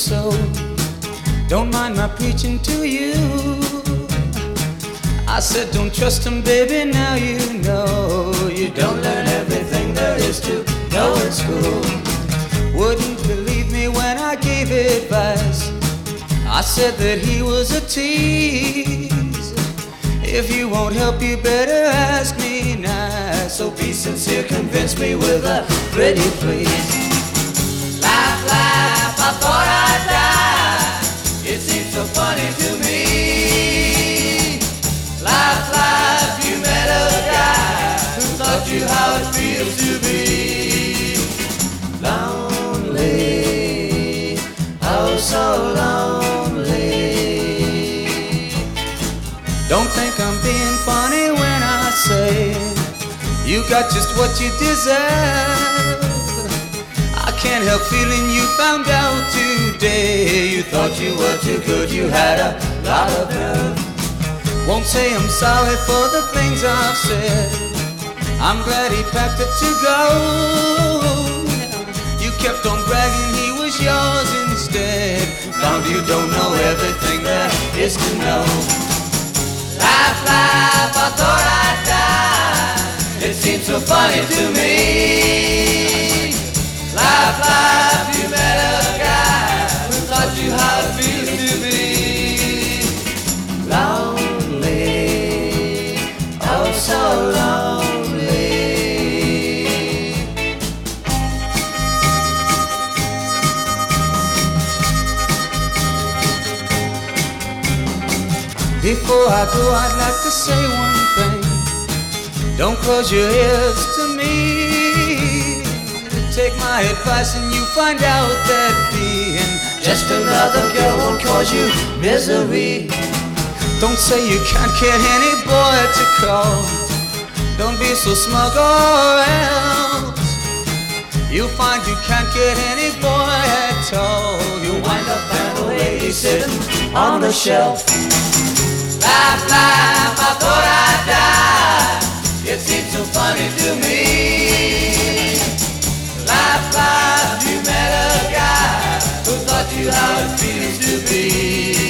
so. Don't mind my preaching to you. I said don't trust him, baby, now you know. You don't learn everything there is to know in school. Wouldn't believe me when I gave advice. I said that he was a tease. If you won't help, you better ask me nice. So be sincere, convince me with a pretty please. Laugh, laugh, I thought I'd die. It seems so funny to me. Laugh, laugh, you met a guy who taught you how it feels to be lonely, oh so lonely. Don't think I'm being funny when I say you got just what you deserve. I can't help feeling you found out today. You thought you were too good, you had a lot of nerve. Won't say I'm sorry for the things I've said. I'm glad he packed up to go. You kept on bragging he was yours instead. Found you don't know everything there is to know. Laugh, laugh, I thought I'd die. It seems so funny to me. Laugh, laugh, you met a guy who taught you how it feels to be lonely, oh so lonely. Before I go, I'd like to say one thing. Don't close your ears to me. Take my advice and you find out that being just another girl won't cause you misery. Don't say you can't get any boy to call. Don't be so smug or else you'll find you can't get any boy at all. You'll wind up an old lady sitting on the shelf. Laugh, laugh, I thought I'd die. It seems so funny to me. Laugh, laugh, you met a guy who taught you how it feels to be